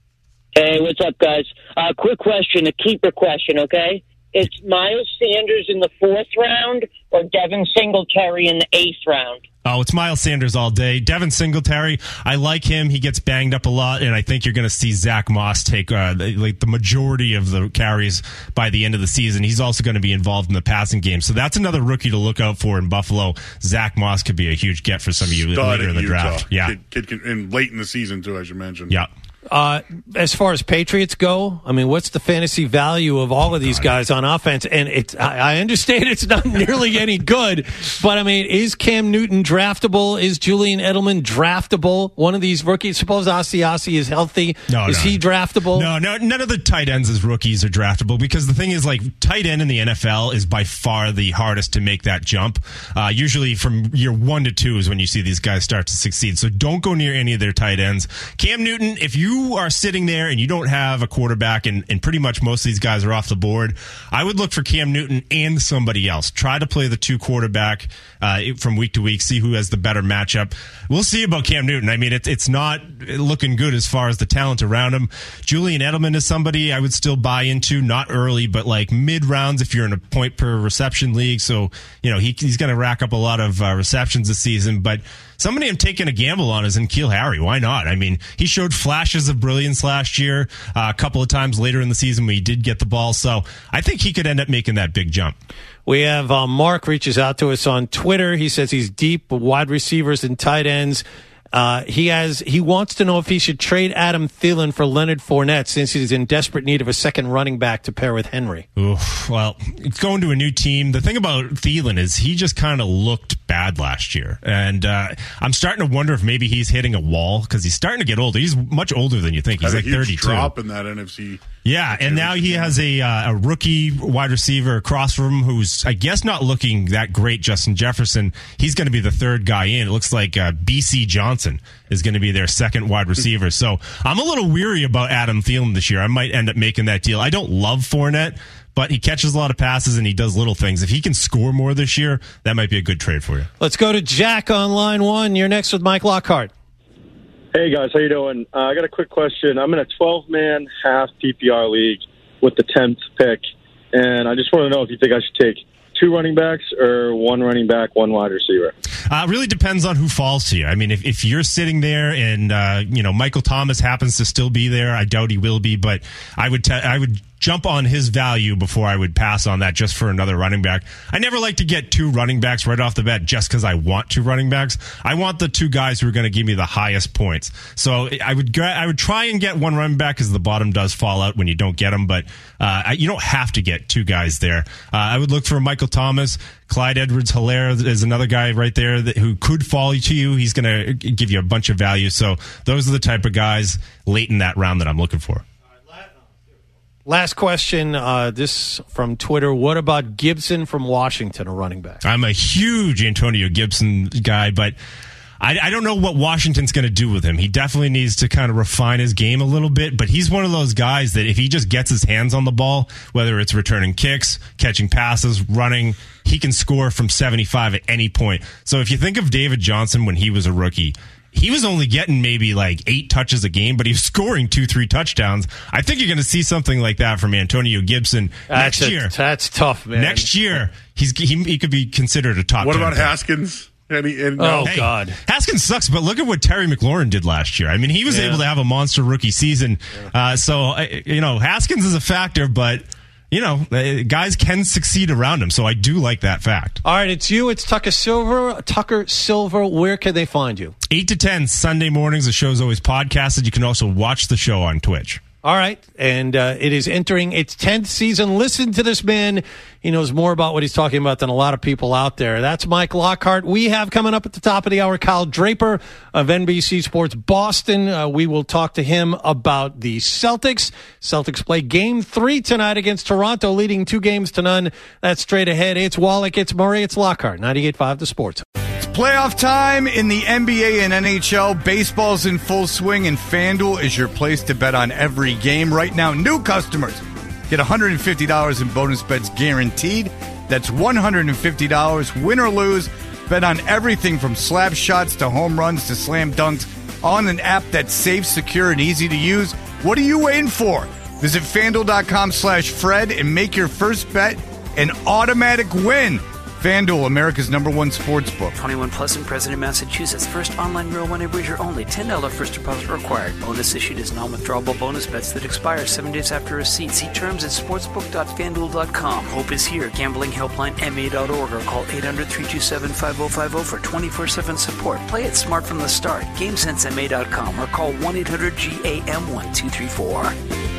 Hey, what's up, guys? Quick question, a keeper question, okay? It's Miles Sanders in the 4th round or Devin Singletary in the 8th round? Oh, it's Miles Sanders all day. Devin Singletary, I like him. He gets banged up a lot, and I think you're going to see Zach Moss take the majority of the carries by the end of the season. He's also going to be involved in the passing game. So that's another rookie to look out for in Buffalo. Zach Moss could be a huge get for some of you later in the draft. Yeah. Kid and late in the season, too, I should mention. Yeah. As far as Patriots go, I mean, what's the fantasy value of all of these guys on offense? And I understand it's not nearly any good, but I mean, is Cam Newton draftable? Is Julian Edelman draftable? One of these rookies, suppose Asiasi is healthy. Is he draftable? No, none of the tight ends as rookies are draftable because the thing is, like, tight end in the NFL is by far the hardest to make that jump. Usually from year 1 to 2 is when you see these guys start to succeed. So don't go near any of their tight ends. Cam Newton, if you are sitting there and you don't have a quarterback and pretty much most of these guys are off the board, I would look for Cam Newton and somebody else. Try to play the 2 quarterback from week to week, see who has the better matchup. We'll see about Cam Newton. I mean, it's not looking good as far as the talent around him. Julian Edelman is somebody I would still buy into, not early, but like mid-rounds if you're in a point per reception league. So, he's going to rack up a lot of receptions this season, but somebody I'm taking a gamble on is N'Keal Harry. Why not? I mean, he showed flashes of brilliance last year, a couple of times later in the season when he did get the ball. So I think he could end up making that big jump. We have Mark reaches out to us on Twitter. He says he's deep with wide receivers and tight ends. He wants to know if he should trade Adam Thielen for Leonard Fournette since he's in desperate need of a second running back to pair with Henry. Oof, well, going to a new team. The thing about Thielen is he just kind of looked bad last year. And I'm starting to wonder if maybe he's hitting a wall because he's starting to get older. He's much older than you think. He's like 32. Drop in that NFC. Yeah, and now he has a rookie wide receiver across from him who's, I guess, not looking that great, Justin Jefferson. He's going to be the third guy in. It looks like B.C. Johnson is going to be their second wide receiver. So I'm a little weary about Adam Thielen this year. I might end up making that deal. I don't love Fournette, but he catches a lot of passes and he does little things. If he can score more this year, that might be a good trade for you. Let's go to Jack on line one. You're next with Mike Lockhart. Hey, guys. How you doing? I got a quick question. I'm in a 12-man half PPR league with the 10th pick, and I just want to know if you think I should take 2 running backs or 1 running back, 1 wide receiver. Really depends on who falls to you. I mean, if you're sitting there and, Michael Thomas happens to still be there, I doubt he will be, but I would jump on his value before I would pass on that just for another running back. I never like to get 2 running backs right off the bat just because I want 2 running backs. I want the 2 guys who are going to give me the highest points. So I would try and get 1 running back because the bottom does fall out when you don't get them, but you don't have to get 2 guys there. I would look for Michael Thomas. Clyde Edwards-Helaire is another guy right there who could fall to you. He's going to give you a bunch of value. So those are the type of guys late in that round that I'm looking for. Last question, this from Twitter. What about Gibson from Washington, a running back? I'm a huge Antonio Gibson guy, but I don't know what Washington's going to do with him. He definitely needs to kind of refine his game a little bit, but he's one of those guys that if he just gets his hands on the ball, whether it's returning kicks, catching passes, running, he can score from 75 at any point. So if you think of David Johnson when he was a rookie, he was only getting maybe like 8 touches a game, but he was scoring 2-3 touchdowns. I think you're going to see something like that from Antonio Gibson next year. That's tough, man. Next year, he could be considered a top 10. What about Haskins? God. Haskins sucks, but look at what Terry McLaurin did last year. I mean, he was able to have a monster rookie season. Haskins is a factor, but guys can succeed around him, so I do like that fact. All right, it's you. It's Tucker Silver. Where can they find you? 8 to 10 Sunday mornings. The show's always podcasted. You can also watch the show on Twitch. All right, and it is entering its 10th season. Listen to this man. He knows more about what he's talking about than a lot of people out there. That's Mike Lockhart. We have coming up at the top of the hour, Kyle Draper of NBC Sports Boston. We will talk to him about the Celtics. Celtics play Game 3 tonight against Toronto, leading 2-0. That's straight ahead. It's Wallach, it's Murray, it's Lockhart, 98.5 The Sports. Playoff time in the NBA and NHL. Baseball's in full swing, and FanDuel is your place to bet on every game. Right now, new customers get $150 in bonus bets guaranteed. That's $150, win or lose. Bet on everything from slap shots to home runs to slam dunks on an app that's safe, secure, and easy to use. What are you waiting for? Visit FanDuel.com/Fred and make your first bet an automatic win. FanDuel, America's #1 sportsbook. 21 plus and present in Massachusetts. First online real money wager only. $10 first deposit required. Bonus issued as non-withdrawable bonus bets that expire 7 days after receipt. See terms at sportsbook.fanduel.com. Hope is here. Gambling helpline MA.org or call 800-327-5050 for 24/7 support. Play it smart from the start. GameSenseMA.com or call 1-800-GAM-1234.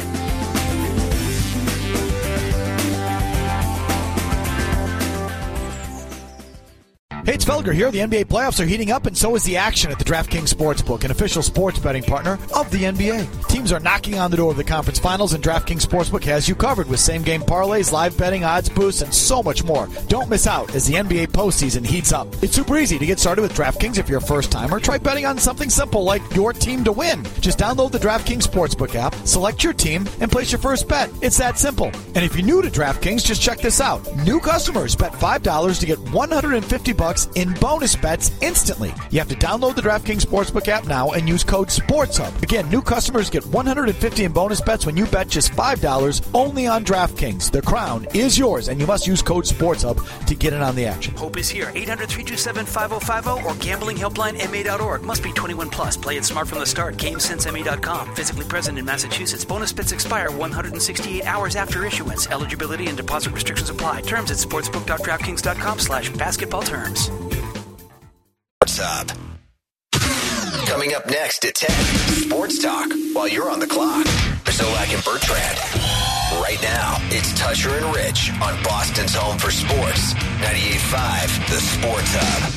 Hey, it's Felger here. The NBA playoffs are heating up, and so is the action at the DraftKings Sportsbook, an official sports betting partner of the NBA. Teams are knocking on the door of the conference finals, and DraftKings Sportsbook has you covered with same-game parlays, live betting, odds boosts, and so much more. Don't miss out as the NBA postseason heats up. It's super easy to get started with DraftKings if you're a first-timer. Try betting on something simple like your team to win. Just download the DraftKings Sportsbook app, select your team, and place your first bet. It's that simple. And if you're new to DraftKings, just check this out. New customers bet $5 to get $150 $150 in bonus bets instantly. You have to download the DraftKings Sportsbook app now and use code SPORTSHUB. Again, new customers get $150 in bonus bets when you bet just $5 only on DraftKings. The crown is yours, and you must use code SPORTSHUB to get in on the action. Hope is here. 800-327-5050 or gamblinghelplinema.org. Must be 21 plus. Play it smart from the start. GameSenseMA.com. Physically present in Massachusetts. Bonus bets expire 168 hours after issuance. Eligibility and deposit restrictions apply. Terms at sportsbook.draftkings.com/basketball terms. What's up? Coming up next at 10, Sports Talk while you're on the clock. Zolak and Bertrand. Right now, it's Tusher and Rich on Boston's home for sports. 98.5, the Sports Hub.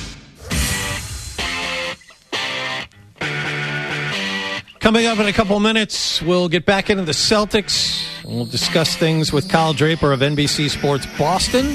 Coming up in a couple of minutes, we'll get back into the Celtics. We'll discuss things with Kyle Draper of NBC Sports Boston.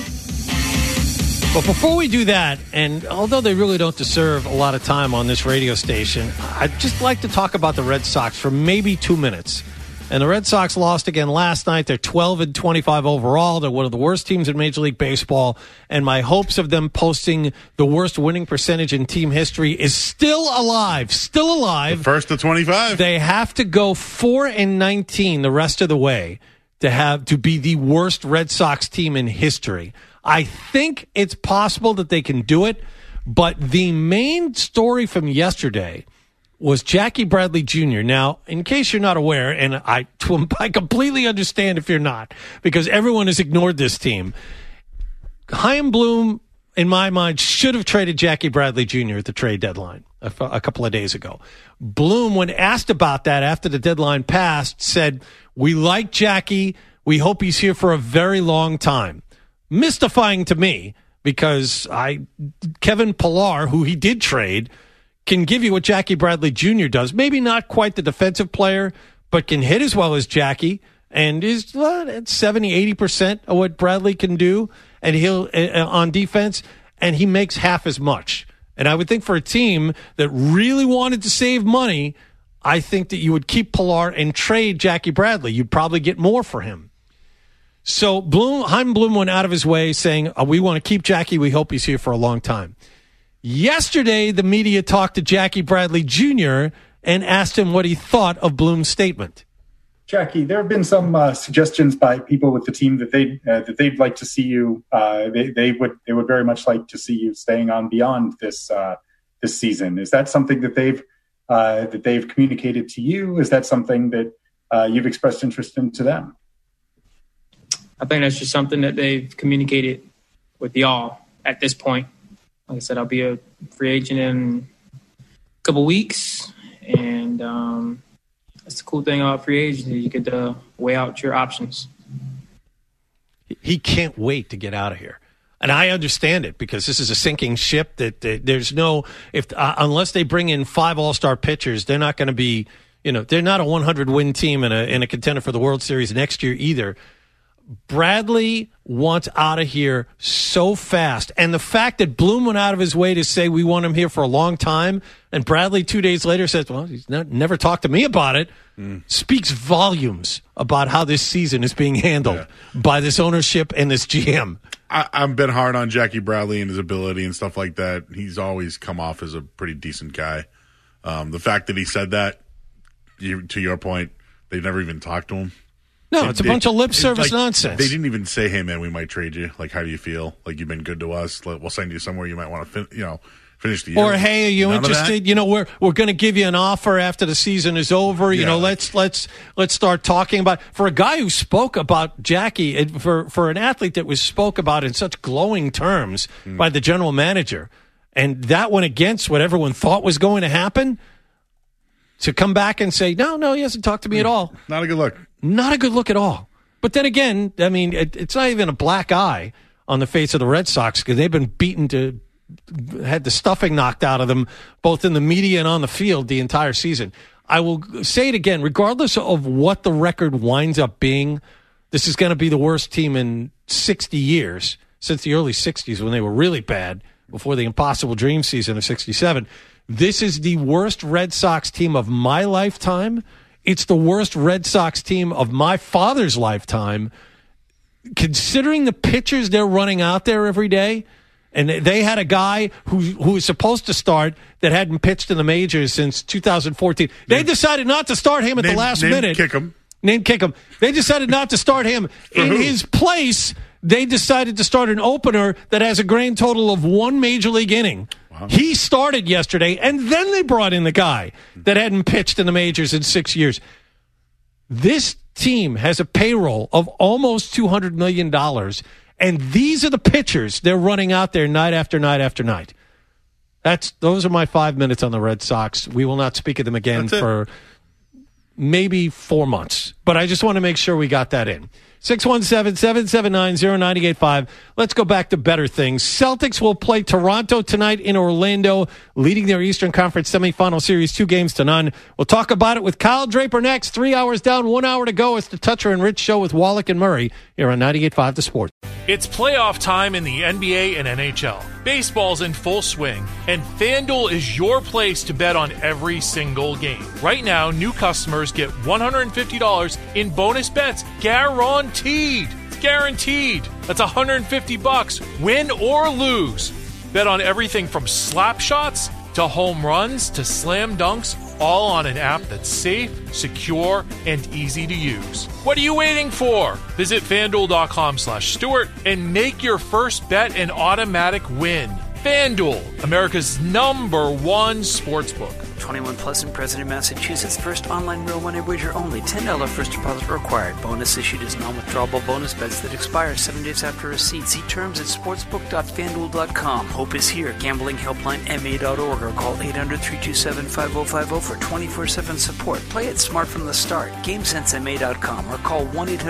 But before we do that, and although they really don't deserve a lot of time on this radio station, I'd just like to talk about the Red Sox for maybe 2 minutes. And the Red Sox lost again last night. They're 12-25 overall. They're one of the worst teams in Major League Baseball. And my hopes of them posting the worst winning percentage in team history is still alive. Still alive. The first to 25. They have to go 4-19 the rest of the way to be the worst Red Sox team in history. I think it's possible that they can do it. But the main story from yesterday was Jackie Bradley Jr. Now, in case you're not aware, and I completely understand if you're not, because everyone has ignored this team, Chaim Bloom, in my mind, should have traded Jackie Bradley Jr. at the trade deadline a couple of days ago. Bloom, when asked about that after the deadline passed, said, "We like Jackie. We hope he's here for a very long time." Mystifying to me, because Kevin Pillar, who he did trade, can give you what Jackie Bradley Jr. does. Maybe not quite the defensive player, but can hit as well as Jackie and is at 70-80% of what Bradley can do, and he'll on defense, and he makes half as much. And I would think for a team that really wanted to save money, I think that you would keep Pillar and trade Jackie Bradley. You'd probably get more for him. So Chaim Bloom went out of his way saying, we want to keep Jackie. We hope he's here for a long time. Yesterday, the media talked to Jackie Bradley Jr. and asked him what he thought of Bloom's statement. Jackie, there have been some suggestions by people with the team that they'd like to see you. They would very much like to see you staying on beyond this season. Is that something that they've communicated to you? Is that something that you've expressed interest in to them? I think that's just something that they've communicated with y'all at this point. Like I said, I'll be a free agent in a couple weeks, and that's the cool thing about free agency. You get to weigh out your options. He can't wait to get out of here. And I understand it, because this is a sinking ship that there's no – unless they bring in 5 all-star pitchers, they're not going to be – they're not a 100-win team and a contender for the World Series next year either. Bradley wants out of here so fast. And the fact that Bloom went out of his way to say we want him here for a long time, and Bradley 2 days later says, well, he's never talked to me about it, speaks volumes about how this season is being handled by this ownership and this GM. I've been hard on Jackie Bradley and his ability and stuff like that. He's always come off as a pretty decent guy. The fact that he said that, to your point, they've never even talked to him. No, it's a bunch of lip service nonsense. They didn't even say, hey, man, we might trade you. Like, how do you feel? Like, you've been good to us. We'll send you somewhere you might want to finish the year. Or, hey, are you interested? We're going to give you an offer after the season is over. Let's start talking about – for a guy who spoke about Jackie, for an athlete that was spoke about in such glowing terms by the general manager, and that went against what everyone thought was going to happen, to come back and say, no, he hasn't talked to me at all. Not a good look. Not a good look at all. But then again, I mean, it's not even a black eye on the face of the Red Sox, because they've been had the stuffing knocked out of them, both in the media and on the field, the entire season. I will say it again, regardless of what the record winds up being, this is going to be the worst team in 60 years, since the early 60s when they were really bad, before the impossible dream season of 67. This is the worst Red Sox team of my lifetime. It's the worst Red Sox team of my father's lifetime. Considering the pitchers they're running out there every day, And they had a guy who was supposed to start that hadn't pitched in the majors since 2014. They decided not to start him at the last minute. Name Kickham. They decided not to start him. In his place, they decided to start an opener that has a grand total of 1 major league inning. Wow. He started yesterday, and then they brought in the guy that hadn't pitched in the majors in 6 years. This team has a payroll of almost $200 million, and these are the pitchers they're running out there night after night after night. Those are my 5 minutes on the Red Sox. We will not speak of them again for maybe 4 months, but I just want to make sure we got that in. 617-779-0985. Let's go back to better things. Celtics will play Toronto tonight in Orlando, leading their Eastern Conference semifinal series 2-0. We'll talk about it with Kyle Draper next. 3 hours down, 1 hour to go. It's the Toucher and Rich Show with Wallach and Murray here on 98.5 The Sport. It's playoff time in the NBA and NHL. Baseball's in full swing, and FanDuel is your place to bet on every single game. Right now, new customers get $150 in bonus bets guaranteed. It's guaranteed. That's $150, win or lose. Bet on everything from slap shots to home runs to slam dunks, all on an app that's safe, secure, and easy to use. What are you waiting for? Visit FanDuel.com/Stewart and make your first bet an automatic win. FanDuel, America's #1 sportsbook. 21 plus and present in Massachusetts. First online real money wager only. $10 first deposit required. Bonus issued as non-withdrawable bonus bets that expire 7 days after receipt. See terms at sportsbook.fanduel.com. Hope is here. Gambling helpline MA.org or call 800-327-5050 for 24/7 support. Play it smart from the start. GameSenseMA.com or call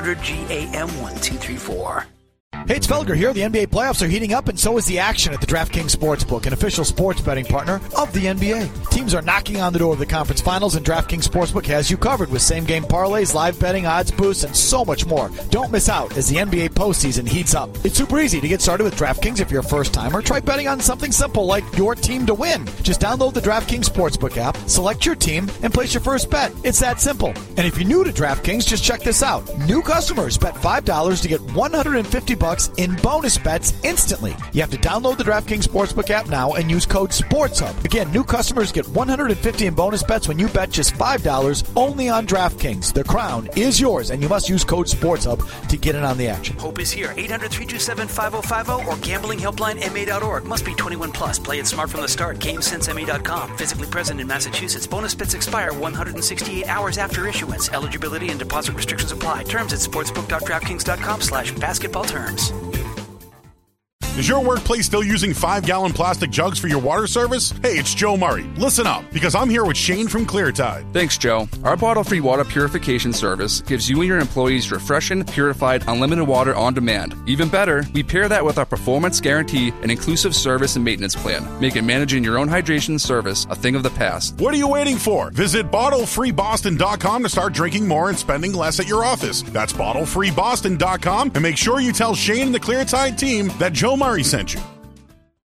1-800-GAM-1234. Hey, it's Felger here. The NBA playoffs are heating up, and so is the action at the DraftKings Sportsbook, an official sports betting partner of the NBA. Teams are knocking on the door of the conference finals, and DraftKings Sportsbook has you covered with same-game parlays, live betting, odds boosts, and so much more. Don't miss out as the NBA postseason heats up. It's super easy to get started with DraftKings if you're a first-timer. Try betting on something simple like your team to win. Just download the DraftKings Sportsbook app, select your team, and place your first bet. It's that simple. And if you're new to DraftKings, just check this out. New customers bet $5 to get $150 in bonus bets instantly. You have to download the DraftKings Sportsbook app now and use code SPORTSHUB. Again, new customers get $150 in bonus bets when you bet just $5 only on DraftKings. The crown is yours, and you must use code SPORTSHUB to get in on the action. Hope is here. 800-327-5050 or gamblinghelplinema.org. Must be 21 plus. Play it smart from the start. GameSenseMA.com. Physically present in Massachusetts. Bonus bets expire 168 hours after issuance. Eligibility and deposit restrictions apply. Terms at sportsbook.draftkings.com/basketball terms. Is your workplace still using 5-gallon plastic jugs for your water service? Hey, it's Joe Murray. Listen up, because I'm here with Shane from Cleartide. Thanks, Joe. Our bottle-free water purification service gives you and your employees refreshing, purified, unlimited water on demand. Even better, we pair that with our performance guarantee and inclusive service and maintenance plan, making managing your own hydration service a thing of the past. What are you waiting for? Visit BottleFreeBoston.com to start drinking more and spending less at your office. That's BottleFreeBoston.com, and make sure you tell Shane and the Cleartide team that Joe Murray sent you.